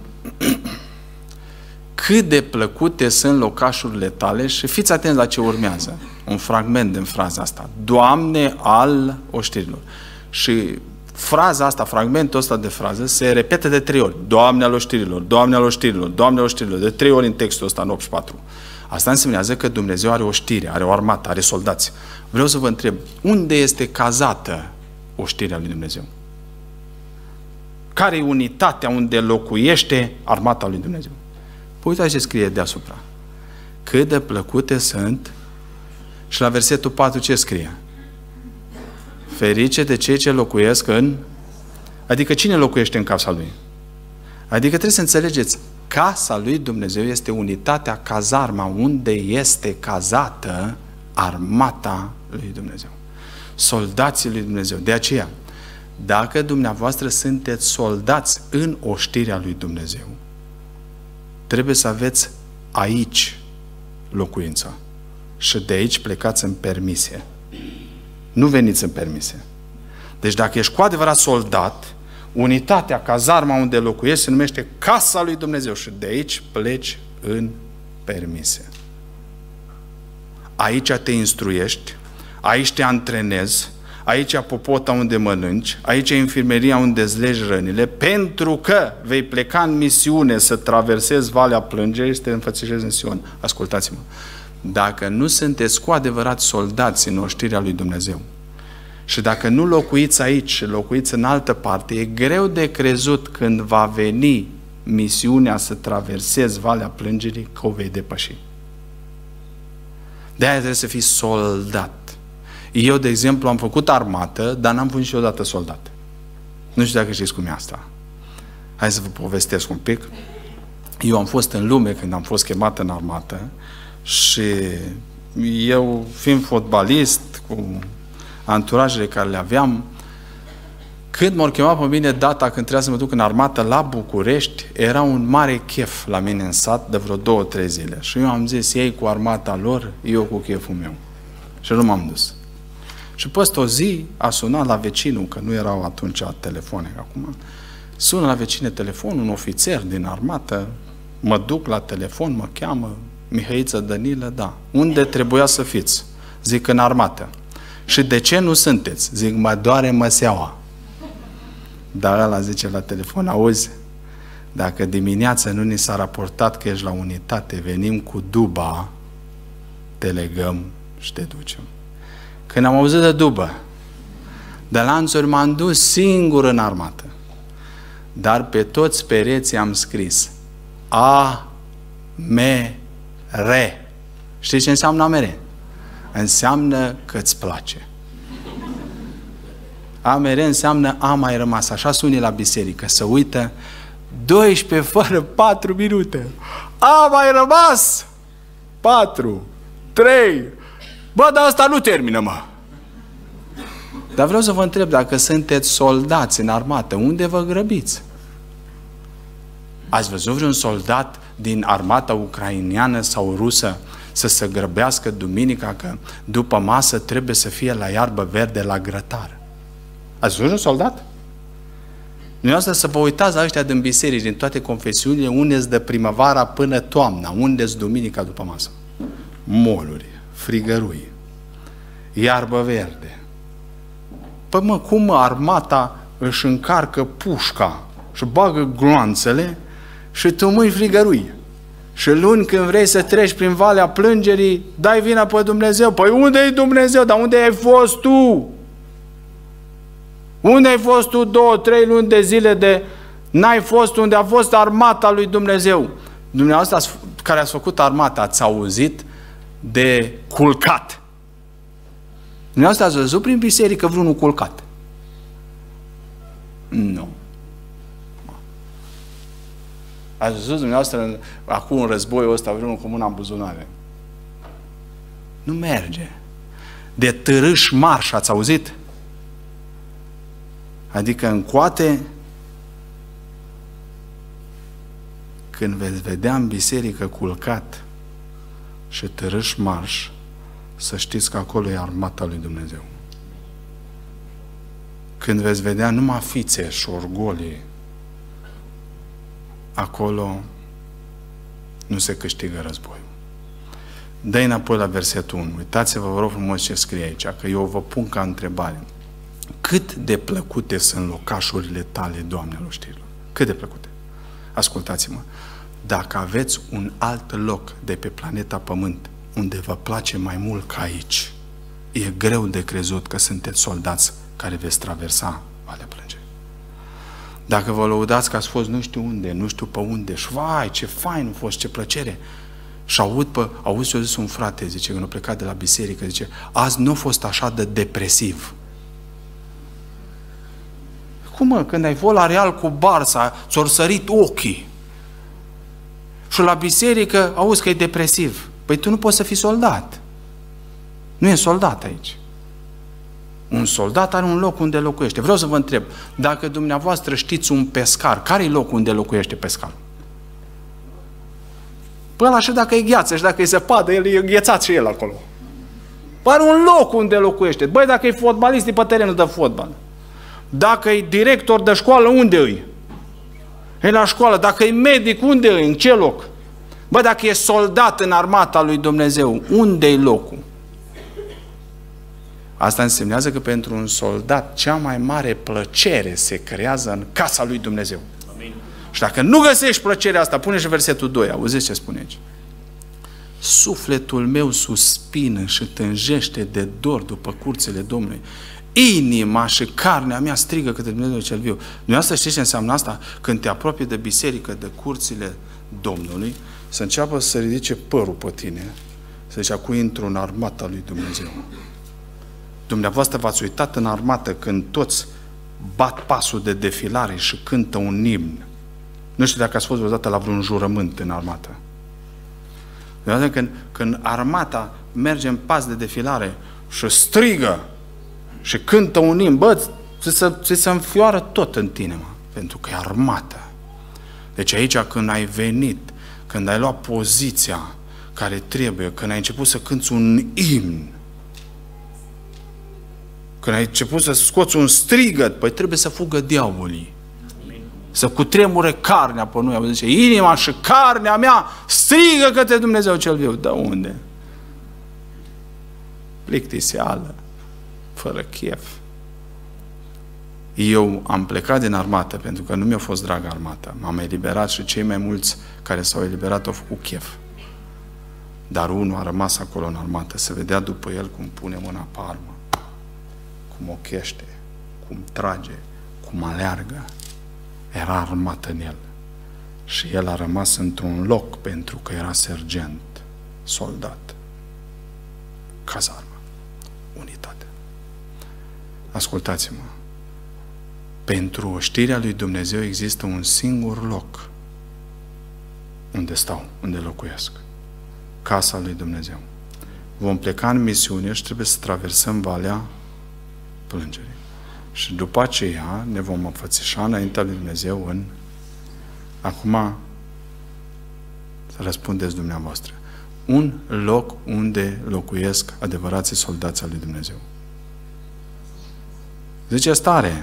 Cât de plăcute sunt locașurile tale, și fiți atenți la ce urmează. Un fragment din fraza asta. Doamne al oștirilor. Și fraza asta, fragmentul ăsta de frază, se repetă de trei ori. Doamne al oștirilor, Doamne al oștirilor, Doamne al oștirilor. De trei ori în textul ăsta, în optzeci și patru. Asta însemnează că Dumnezeu are o știre, are o armată, are soldați. Vreau să vă întreb, unde este cazată oștirea lui Dumnezeu? Care e unitatea unde locuiește armata lui Dumnezeu? Păi uitați ce scrie deasupra. Cât de plăcute sunt, și la versetul patru ce scrie? Ferice de cei ce locuiesc în... Adică cine locuiește în casa lui? Adică trebuie să înțelegeți, casa lui Dumnezeu este unitatea, cazarma, unde este cazată armata lui Dumnezeu. Soldații lui Dumnezeu. De aceea, dacă dumneavoastră sunteți soldați în oștirea lui Dumnezeu, trebuie să aveți aici locuința. Și de aici plecați în permisie. Nu veniți în permisie. Deci dacă ești cu adevărat soldat, unitatea, cazarma unde locuiești se numește casa lui Dumnezeu și de aici pleci în permisie. Aici te instruiești, aici te antrenezi, aici e popota unde mănânci, aici e infirmeria unde îți legi rănile, pentru că vei pleca în misiune să traversezi Valea Plângerii și să te înfățișezi în Sion. Ascultați-mă. Dacă nu sunteți cu adevărat soldați în oștirea lui Dumnezeu și dacă nu locuiți aici și locuiți în altă parte, e greu de crezut când va veni misiunea să traversezi Valea Plângerii că o vei depăși. De aia trebuie să fii soldat. Eu, de exemplu, am făcut armată, dar n-am fost niciodată soldat. Nu știu dacă știți cum e asta. Hai să vă povestesc un pic. Eu am fost în lume când am fost chemat în armată și eu, fiind fotbalist, cu anturajele care le aveam, când m-au chemat pe mine data când trebuia să mă duc în armată la București, era un mare chef la mine în sat de vreo două, trei zile. Și eu am zis, ei cu armata lor, eu cu cheful meu. Și nu m-am dus. Și peste o zi a sunat la vecinul, că nu erau atunci telefoane acum, sună la vecine telefon, un ofițer din armată, Mă duc la telefon, mă cheamă Mihăiță Dănilă, da. Unde trebuia să fiți? Zic, în armată. Și de ce nu sunteți? Zic, mă doare măseaua. Dar ăla zice la telefon, auzi, dacă dimineața nu ni s-a raportat că ești la unitate, venim cu duba, te legăm și te ducem. Când am auzit de dubă, de lanțuri m-am dus singur în armată. Dar pe toți pereții am scris A M R. Știi ce înseamnă A M R? Înseamnă că îți place. A M R înseamnă a mai rămas. Așa suni la biserică. Să uită doisprezece fără patru minute. A mai rămas patru, trei. Bă, dar asta nu termină, mă. Dar vreau să vă întreb, dacă sunteți soldați în armată, unde vă grăbiți? Ați văzut vreun soldat din armata ucraineană sau rusă să se grăbească duminica că după masă trebuie să fie la iarbă verde la grătar? Ați văzut un soldat? Dumneavoastră să vă uitați la ăștia din biserici, din toate confesiunile, unde-s de primăvara până toamna, unde-s duminica după masă. Moluri, frigărui, iarbă verde. Păi mă, cum armata își încarcă pușca și bagă gloanțele și tu mâini frigărui. Și luni când vrei să treci prin Valea Plângerii, dai vina pe Dumnezeu. Păi unde-i Dumnezeu? Dar unde ai fost tu? Unde ai fost tu două, trei luni de zile de... N-ai fost unde a fost armata lui Dumnezeu. Dumneavoastră care ați făcut armata, ați auzit de culcat. Dumneavoastră ați văzut prin biserică vreunul culcat? Nu. Ați văzut dumneavoastră acum în războiul ăsta vreunul cu mâna în buzunare? Nu merge. De târâș marș, ați auzit? Adică în coate, când veți vedea în biserică culcat și târâș marș, să știți că acolo e armata lui Dumnezeu. Când veți vedea numai fițe și orgolii, acolo nu se câștigă războiul. Dă-i înapoi la versetul unu. Uitați-vă, vă rog frumos ce scrie aici, că eu vă pun ca întrebare. Cât de plăcute sunt locașurile tale, Doamne al oștirilor? Cât de plăcute? Ascultați-mă. Dacă aveți un alt loc de pe planeta Pământ unde vă place mai mult ca aici, e greu de crezut că sunteți soldați care veți traversa Valea Plângerii. Dacă vă lăudați că ați fost nu știu unde, nu știu pe unde, și vai, ce fain a fost, ce plăcere. Și aud, pe, auzi, eu zis un frate, zice, când a plecat de la biserică, zice, azi nu a fost așa de depresiv. Cum mă, când ai fost la Real cu Barça, ți-au sărit ochii. Și la biserică, auzi că e depresiv. Păi tu nu poți să fii soldat. Nu e soldat aici. Un soldat are un loc unde locuiește. Vreau să vă întreb, dacă dumneavoastră știți un pescar, care e locul unde locuiește pescarul? Păi ăla și dacă e gheață și dacă e zăpadă, el e ghețat și el acolo. Păi are un loc unde locuiește. Băi, dacă e fotbalist, e pe terenul de fotbal. Dacă e director de școală, unde e? E la școală. Dacă e medic, unde e? În ce loc? Bă, dacă e soldat în armata lui Dumnezeu, unde e locul? Asta însemnează că pentru un soldat cea mai mare plăcere se creează în casa lui Dumnezeu. Amin. Și dacă nu găsești plăcerea asta, pune și versetul doi, auziți ce spune aici? Sufletul meu suspină și tânjește de dor după curțile Domnului. Inima și carnea mea strigă către Dumnezeu cel viu. Dumneavoastră știți ce înseamnă asta? Când te apropii de biserică, de curțile Domnului, să înceapă să ridice părul pe tine, să zice, acum intru în armata lui Dumnezeu. Dumneavoastră v-ați uitat în armată când toți bat pasul de defilare și cântă un imn. Nu știu dacă ați fost vreodată la vreun jurământ în armată. Când, când armata merge în pas de defilare și strigă și cântă un imn, bă, ți se, ți se înfioară tot în tine, mă, pentru că e armată. Deci aici când ai venit, când ai luat poziția care trebuie, când ai început să cânți un imn, când ai început să scoți un strigăt, păi trebuie să fugă diavolii. Să cutremure carnea pe noi. Zice, inima și carnea mea strigă către Dumnezeu cel viu. De unde? Plictiseală, fără chef. Eu am plecat din armată pentru că nu mi-a fost dragă armata. M-am eliberat și cei mai mulți care s-au eliberat au făcut chef. Dar unul a rămas acolo în armată. Se vedea după el cum pune mâna pe armă, cum ochește, cum trage, cum aleargă. Era armată în el. Și el a rămas într-un loc pentru că era sergent, soldat. Cazarmă. Unitate. Ascultați-mă. Pentru știrea lui Dumnezeu există un singur loc unde stau, unde locuiesc. Casa lui Dumnezeu. Vom pleca în misiune și trebuie să traversăm Valea Plângerii. Și după aceea ne vom înfățișa înaintea lui Dumnezeu în... Acum să răspundeți dumneavoastră. Un loc unde locuiesc adevărații soldați al lui Dumnezeu. Ziceți tare.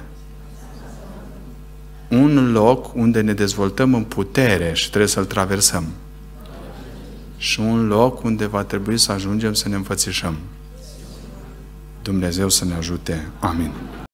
Un loc unde ne dezvoltăm în putere și trebuie să-l traversăm. Și un loc unde va trebui să ajungem să ne înfățișăm. Dumnezeu să ne ajute. Amin.